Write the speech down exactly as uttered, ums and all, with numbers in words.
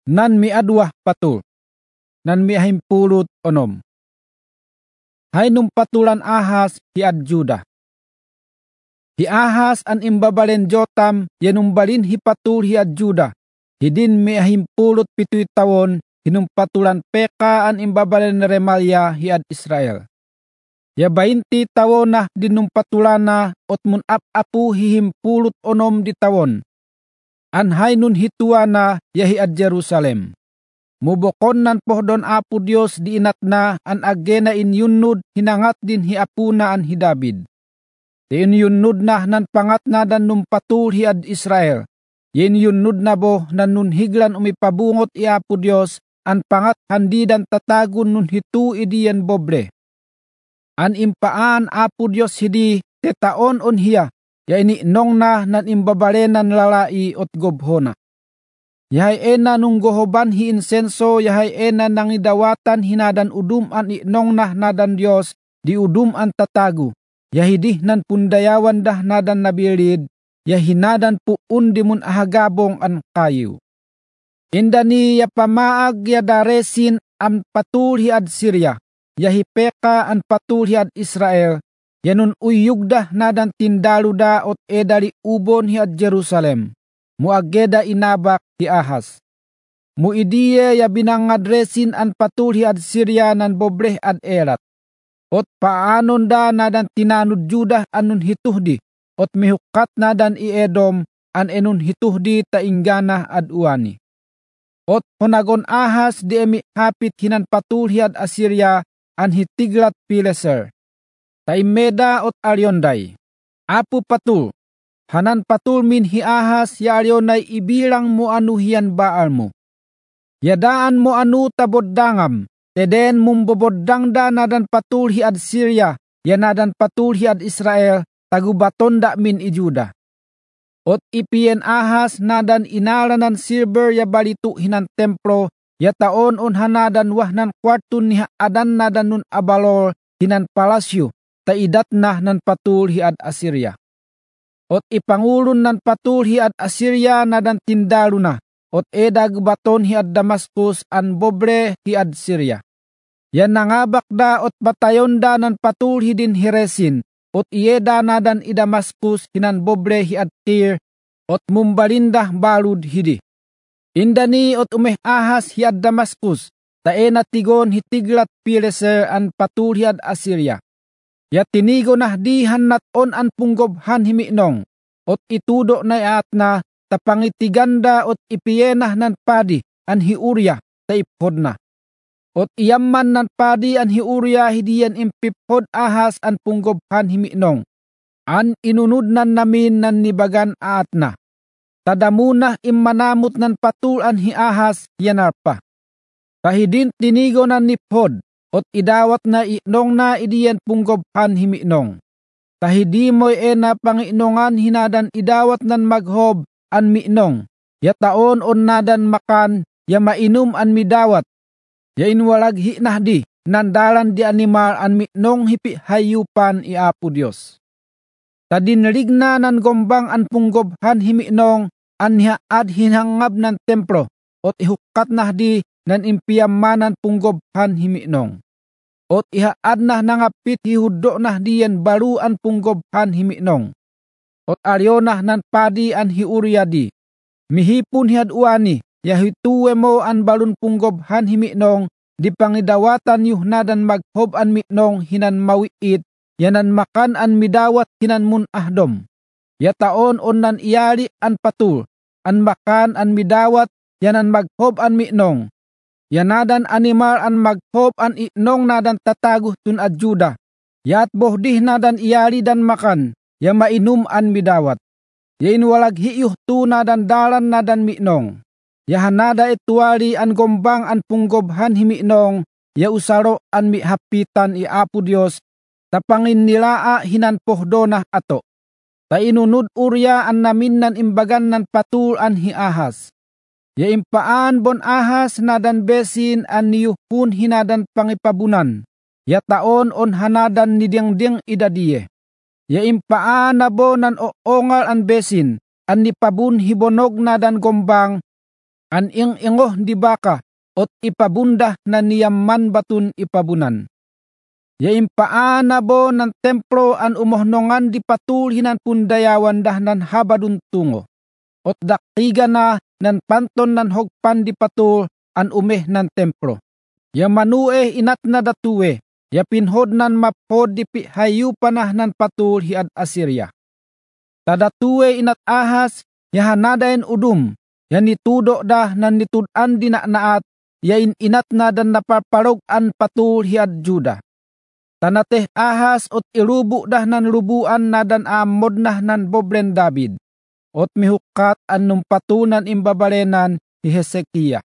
nan miadwah patul, nan miahimpulot onom. Hay nung patulan Ahaz hiad Juda. Hi Ahaz an imbabalen Jotam yanumbalin hi patul hiad Juda. Hidin miahimpulot pituy tawon hinum patulan Peka an imbabalen Remalia hiad Israel. Ya bainti tawon na dinum patulana ot mun ap-apu hihimpulot onom di tawon. Anhay nun hituana ya hiad Jerusalem. Mubokon nan pohdon Apo Dios di inat na an agena inyunnud hinangat din hi apuna an hi David. Di inyunnud na nan pangat na dan num patul hiad Israel. Yin yunnud na bo nan nun higlan umipabungot i Apo Dios an pangat handi dan tatagun nun hitu idiyan boble. An impaan Apo Dios hidi tetaon on hiya, ya ini nong na nan imbabalenan lalai ot gobhona. Yahay ena nung gohoban hi insenso, yahay ena nang idawatan hinadan udum an inong na nadan Dios, di udum an tatagu. Yahidi nan pundayawan dah nadan nabilid, yahinadan puun di mun ahagabong an kayu. Indani ya pamaag ya daresin an patul hiad Syria. Yahi Peka an patul hiad Israel, yanun uyugda nadan tindaluda ot edali ubon hiad Jerusalem. Muageda inabak hi Ahaz. Muidiye ya binangadresin an patul hiad Syria nan bobleh ad erat. Ot paanon da nadan tinanud Judah anun hituhdi, ot mihukat nadan i Edom an enun hituhdi tainggana ad uani. Ot honagon Ahaz di emi hapit hinan patul hiad Assyria, an hitiglat Pileser. Taimeda ot Aryonday. Apo patul. Hanan patul min hi Ahaz ya Aryonay ibilang mo anu hiyan baal mo. Yadaan mo anu taboddangam. Teden mumboboddang da nadan patul hiad Syria. Yanadan patul hiad Israel. Tagubaton da min i Juda. Ot ipien Ahaz nadan inalanan silver ya balitu hinan templo. Ya taon on hanadan wahnan kwartun ni adan nadan nun abalol hinan palasyo, taidat na nan patul hiad Assyria. Ot ipangulun nan patul hiad Assyria nadan tindalu na, ot edag baton hiad Damaskus an bobre hiad Syria. Yan nangabak da ot batayon da nan patul hidin Hiresin, ot ieda nadan i Damaskus hinan bobre hiad Tyr, ot mumbalindah balud hidi. Indani ot umeh Ahaz hiad Damaskus, taena tigon hitiglat Pileser an patul hiad Assyria. Ya tinigo nah di hanat on an punggobhan himinong, ot itudo na yaat na tapangitiganda ot ipienah nan padi an hiurya taipod na. Ot iyamman nan padi an hiurya hidiyan impipod Ahaz an punggobhan himinong, an inunod nan namin nan nibagan aat na. Tadamunah immanamot nan patulan hi Ahaz yanarpa. Kahidin tinigo nan niphod, ot idawat na inong na idiyan punggobhan himinong. Kahidi mo'y ena panginongan hinadan idawat nan maghob an minong. Ya taon on nadan makan, ya mainum an midawat. Ya inwalag hi nahdi, nandalan di animal an minong hipi hayupan i Apo Dios. Tadinligna nan gombang an punggobhan himinong, anhiaad hinangab ng templo, ot ihukat na di nan impiyamanan punggobhan himinong. Ot ihaad na nangapit hihuddo na diyan baruan punggobhan himinong. Ot aryonah nan padi an hiurya di. Mihipun hiad uani, yahituwe mo an balun punggobhan himinong, di pangidawatan yuh nadan maghob an minong hinan mawiit, yanan makan an midawat hinan mun ahdom. Ya taon on nan iyali an patul, an makan an midawat, yanan maghob an minong. Yanadan animal an maghob an inong nadan tataguh tun ad Juda. Yat bohdih nadan iyali dan makan, ya mainum an midawat. Ya inwalag hiyuh tu nadan dalan nadan minong. Ya hanada ituali an gombang an punggobhan himinong, ya usaro an mihapitan i Apo Dios, tapangin nilaa hinan pohdonah ato. Ta inunod urya an namin nan imbagan nan patul an hi Ahaz. Ya impaan bon Ahaz nadan besin an niyuhun hinadan pangipabunan. Ya taon on hanadan nidingding idadiye. Ya impaan na bo nan oongal an besin, an nipabun hibonog nadan gombang, An ing-ingoh di baka, ot ipabundah na niyamman batun ipabunan. Ya impaana bo ng templo an umohnongan di patul hinan pundayawan dah nan habadun tungo. Ot daktiga na nan panton nan hogpan di patul an umeh nan templo. Ya manue inat na datuwe, ya pinhod nan maphod di pihayu panah nan patul hiad Assyria. Tadatuwe inat Ahaz, ya hanadain udum, ya nitudo dah nan nitudan dinaknaat, ya in inat na dan napaparog an patul hiad Juda. Tanateh Ahaz ot irubu dah nan rubuan na dan amod nah nan boblen David. Ot mihukat an numpatunan imbabalenan hi Hezekiah.